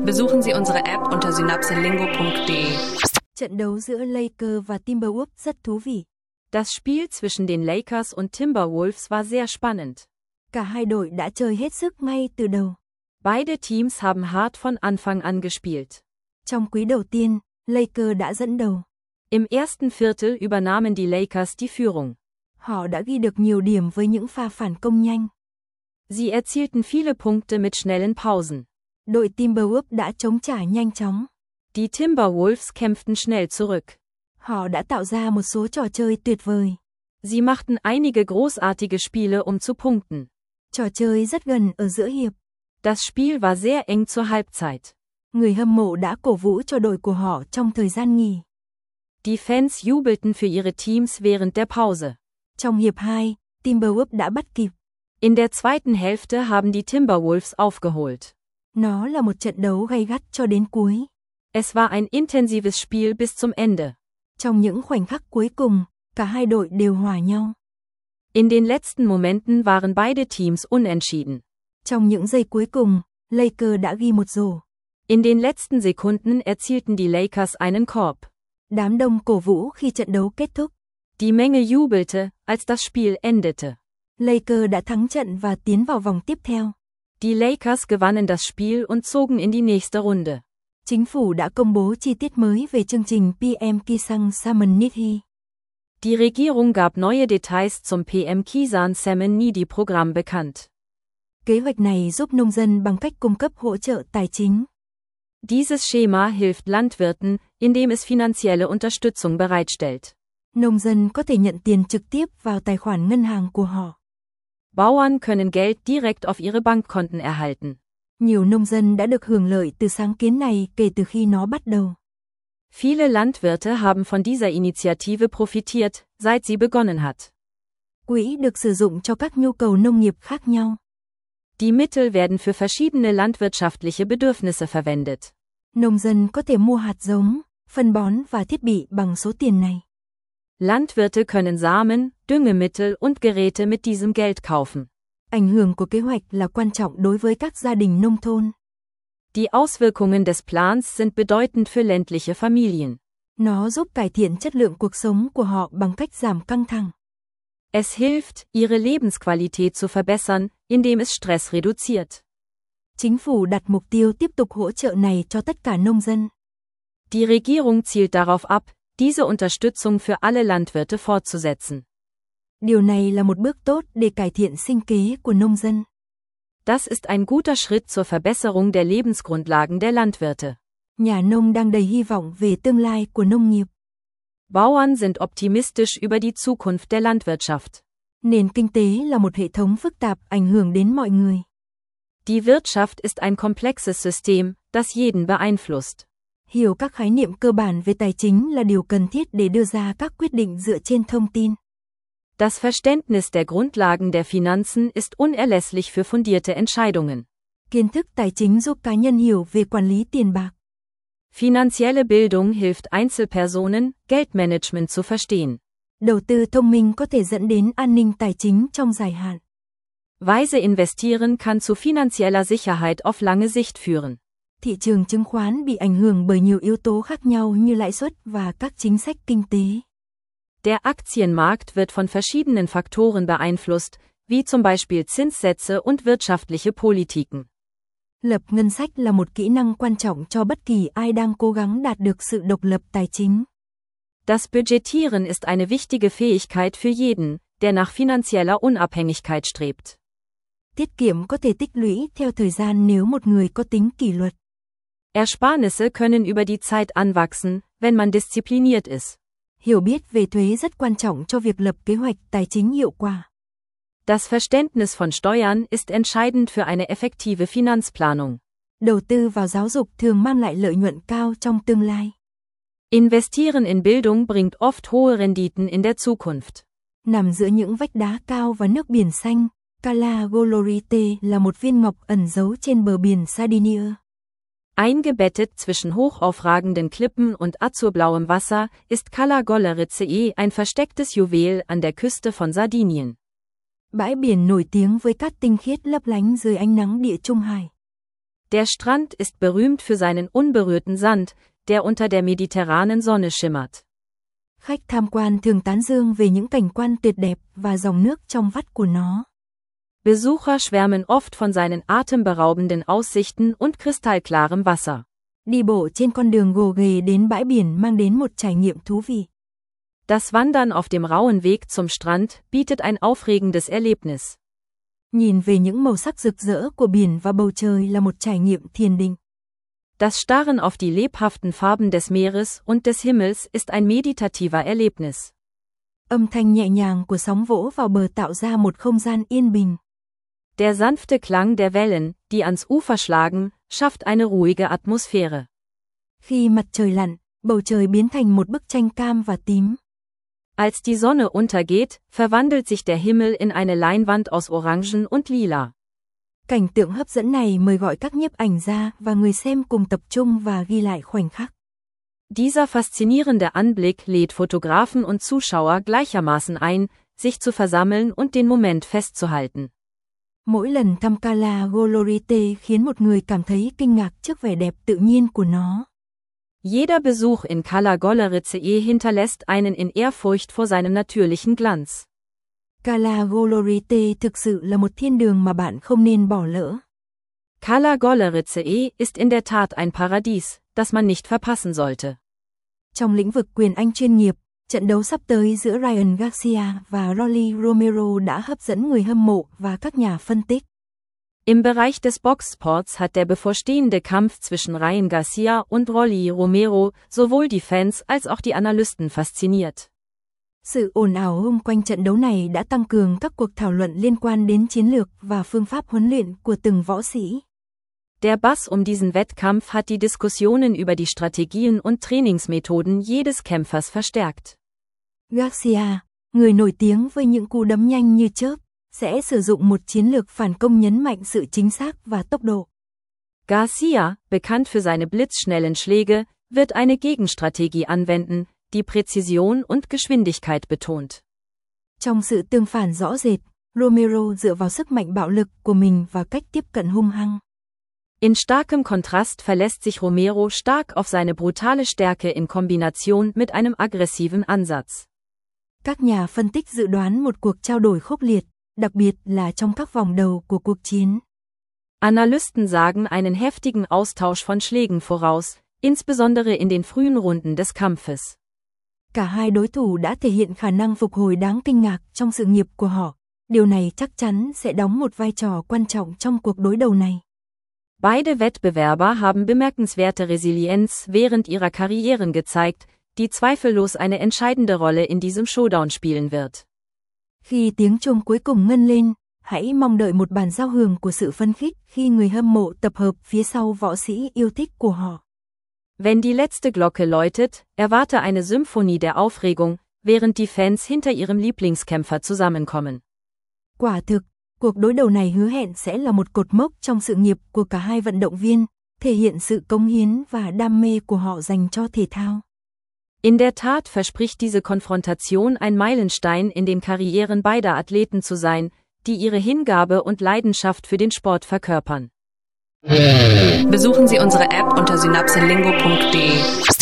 Besuchen Sie unsere App unter synapselingo.de. Trận đấu giữa Lakers và Timberwolves rất thú vị. Das Spiel zwischen den Lakers und Timberwolves war sehr spannend. Cả hai đội đã chơi hết sức ngay từ đầu. Beide Teams haben hart von Anfang an gespielt. Trong quý đầu tiên, Lakers đã dẫn đầu. Im ersten Viertel übernahmen die Lakers die Führung. Họ đã ghi được nhiều điểm với những pha phản công nhanh. Sie erzielten viele Punkte mit schnellen Pausen. Đội Timberwolves đã chống trả nhanh chóng. Die Timberwolves kämpften schnell zurück. Họ đã tạo ra một số trò chơi tuyệt vời. Sie machten einige großartige Spiele zu punkten. Trò chơi rất gần ở giữa hiệp. Das Spiel war sehr eng zur Halbzeit. Người hâm mộ đã cổ vũ cho đội của họ trong thời gian nghỉ. Die Fans jubelten für ihre Teams während der Pause. Trong hiệp 2, Timberwolves đã bắt kịp. In der zweiten Hälfte haben die Timberwolves aufgeholt. Nó là một trận đấu gay gắt cho đến cuối. Es war ein intensives Spiel bis zum Ende. Trong những khoảnh khắc cuối cùng, cả hai đội đều hòa nhau. In den letzten Momenten waren beide Teams unentschieden. Trong những giây cuối cùng, Lakers đã ghi một rổ. In den letzten Sekunden erzielten die Lakers einen Korb. Đám đông cổ vũ khi trận đấu kết thúc. Die Menge jubelte, als das Spiel endete. Lakers đã thắng trận và tiến vào vòng tiếp theo. Die Lakers gewannen das Spiel und zogen in die nächste Runde. Chính phủ đã công bố chi tiết mới về chương trình PM Kisan Salmon Nithi. Die Regierung gab neue Details zum PM Kisan Salmon Nithi Programm bekannt. Kế hoạch này giúp nông dân bằng cách cung cấp hỗ trợ tài chính. Dieses Schema hilft Landwirten, indem es finanzielle Unterstützung bereitstellt. Nông dân có thể nhận tiền trực tiếp vào tài khoản ngân hàng của họ. Bauern können Geld direkt auf ihre Bankkonten erhalten. Nhiều nông dân đã được hưởng lợi từ sáng kiến này kể từ khi nó bắt đầu. Viele Landwirte haben von dieser Initiative profitiert, seit sie begonnen hat. Quỹ được sử dụng cho các nhu cầu nông nghiệp khác nhau. Die Mittel werden für verschiedene landwirtschaftliche Bedürfnisse verwendet. Nông dân có thể mua hạt giống, phân bón và thiết bị bằng số tiền này. Landwirte können Samen, Düngemittel und Geräte mit diesem Geld kaufen. Ảnh hưởng của kế hoạch là quan trọng đối với các gia đình nông thôn. Die Auswirkungen des Plans sind bedeutend für ländliche Familien. Nó giúp cải thiện chất lượng cuộc sống của họ bằng cách giảm căng thẳng. Es hilft, ihre Lebensqualität zu verbessern, indem es Stress reduziert. Chính phủ đặt mục tiêu tiếp tục hỗ trợ này cho tất cả nông dân. Die Regierung zielt darauf ab, diese Unterstützung für alle Landwirte fortzusetzen. Điều này là một bước tốt để cải thiện sinh kế của nông dân. Das ist ein guter Schritt zur Verbesserung der Lebensgrundlagen der Landwirte. Nhà nông đang đầy hy vọng về tương lai của nông nghiệp. Bauern sind optimistisch über die Zukunft der Landwirtschaft. Nền kinh tế là một hệ thống phức tạp ảnh hưởng đến mọi người. Die Wirtschaft ist ein komplexes System, das jeden beeinflusst. Hiểu các khái niệm cơ bản về tài chính là điều cần thiết để đưa ra các quyết định dựa trên thông tin. Das Verständnis der Grundlagen der Finanzen ist unerlässlich für fundierte Entscheidungen. Kiến thức tài chính giúp cá nhân hiểu về quản lý tiền bạc. Finanzielle Bildung hilft Einzelpersonen, Geldmanagement zu verstehen. Đầu tư thông minh có thể dẫn đến an ninh tài chính trong dài hạn. Weise investieren kann zu finanzieller Sicherheit auf lange Sicht führen. Thị trường chứng khoán bị ảnh hưởng bởi nhiều yếu tố khác nhau như lãi suất và các chính sách kinh tế. Der Aktienmarkt wird von verschiedenen Faktoren beeinflusst, wie zum Beispiel Zinssätze und wirtschaftliche Politiken. Lập ngân sách là một kỹ năng quan trọng cho bất kỳ ai đang cố gắng đạt được sự độc lập tài chính. Das Budgetieren ist eine wichtige Fähigkeit für jeden, der nach finanzieller Unabhängigkeit strebt. Tiết kiệm có thể tích lũy theo thời gian nếu một người có tính kỷ luật. Ersparnisse können über die Zeit anwachsen, wenn man diszipliniert ist. Hiểu biết về thuế rất quan trọng cho việc lập kế hoạch tài chính hiệu quả. Das Verständnis von Steuern ist entscheidend für eine effektive Finanzplanung. Đầu tư vào giáo dục thường mang lại lợi nhuận cao trong tương lai. Investieren in Bildung bringt oft hohe Renditen in der Zukunft. Nằm giữa những vách đá cao và nước biển xanh, Cala Golorite là một viên ngọc ẩn giấu trên bờ biển Sardinia. Eingebettet zwischen hochaufragenden Klippen und azurblauem Wasser ist Cala Golorite ein verstecktes Juwel an der Küste von Sardinien. Bãi biển nổi tiếng với cát tinh khiết lấp lánh dưới ánh nắng Địa Trung Hải. Der Strand ist berühmt für seinen unberührten Sand, der unter der mediterranen Sonne schimmert. Khách tham quan thường tán dương về những cảnh quan tuyệt đẹp và dòng nước trong vắt của nó. Besucher schwärmen oft von seinen atemberaubenden Aussichten und kristallklarem Wasser. Đi bộ trên con đường gồ ghề đến bãi biển mang đến một trải nghiệm thú vị. Das Wandern auf dem rauen Weg zum Strand bietet ein aufregendes Erlebnis. Nhìn về những màu sắc rực rỡ của biển và bầu trời là một trải nghiệm thiền định. Das Starren auf die lebhaften Farben des Meeres und des Himmels ist ein meditativer Erlebnis. Âm thanh nhẹ nhàng của sóng vỗ vào bờ tạo ra một không gian yên bình. Der sanfte Klang der Wellen, die ans Ufer schlagen, schafft eine ruhige Atmosphäre. Khi mặt trời lặn, bầu trời biến thành một bức tranh cam và tím. Als die Sonne untergeht, verwandelt sich der Himmel in eine Leinwand aus Orangen und Lila. Cảnh tượng hấp dẫn này mời gọi các nhiếp ảnh gia và người xem cùng tập trung và ghi lại khoảnh khắc. Dieser faszinierende Anblick lädt Fotografen und Zuschauer gleichermaßen ein, sich zu versammeln und den Moment festzuhalten. Mỗi lần thăm Cala Golorite khiến một người cảm thấy kinh ngạc trước vẻ đẹp tự nhiên của nó. Jeder Besuch in Cala Golorite hinterlässt einen in Ehrfurcht vor seinem natürlichen Glanz. Cala Golorite thực sự là một thiên đường mà bạn không nên bỏ lỡ. Cala Golorite ist in der Tat ein Paradies, das man nicht verpassen sollte. Trong lĩnh vực quyền Anh chuyên nghiệp, trận đấu sắp tới giữa Ryan Garcia và Rolly Romero đã hấp dẫn người hâm mộ và các nhà phân tích. Im Bereich des Boxsports hat der bevorstehende Kampf zwischen Ryan Garcia und Rolly Romero sowohl die Fans als auch die Analysten fasziniert. Sự ồn ào xung quanh trận đấu này đã tăng cường các cuộc thảo luận liên quan đến chiến lược và phương pháp huấn luyện của từng võ sĩ. Der Bass diesen Wettkampf hat die Diskussionen über die Strategien und Trainingsmethoden jedes Kämpfers verstärkt. Garcia, người nổi tiếng với những cú đấm nhanh như chớp, sẽ sử dụng một chiến lược phản công nhấn mạnh sự chính xác và tốc độ. Garcia, bekannt für seine blitzschnellen Schläge, wird eine Gegenstrategie anwenden, die Präzision und Geschwindigkeit betont. Trong sự tương phản rõ rệt, Romero dựa vào sức mạnh bạo lực của mình và cách tiếp cận hung hăng. In starkem Kontrast verlässt sich Romero stark auf seine brutale Stärke in Kombination mit einem aggressiven Ansatz. Các nhà phân tích dự đoán một cuộc trao đổi khốc liệt, đặc biệt là trong các vòng đầu của cuộc chiến. Analysten sagen einen heftigen Austausch von Schlägen voraus, insbesondere in den frühen Runden des Kampfes. Cả hai đối thủ đã thể hiện khả năng phục hồi đáng kinh ngạc trong sự nghiệp của họ. Điều này chắc chắn sẽ đóng một vai trò quan trọng trong cuộc đối đầu này. Beide Wettbewerber haben bemerkenswerte Resilienz während ihrer Karrieren gezeigt, die zweifellos eine entscheidende Rolle in diesem Showdown spielen wird. Khi tiếng chuông cuối cùng ngân lên, hãy mong đợi một bản giao hưởng của sự phấn khích khi người hâm mộ tập hợp phía sau võ sĩ yêu thích của họ. Wenn die letzte Glocke läutet, erwarte eine Symphonie der Aufregung, während die Fans hinter ihrem Lieblingskämpfer zusammenkommen. Quả thực, cuộc đối đầu này hứa hẹn sẽ là một cột mốc trong sự nghiệp của cả hai vận động viên, thể hiện sự cống hiến và đam mê của họ dành cho thể thao. In der Tat verspricht diese Konfrontation ein Meilenstein in den Karrieren beider Athleten zu sein, die ihre Hingabe und Leidenschaft für den Sport verkörpern. Besuchen Sie unsere App unter synapselingo.de.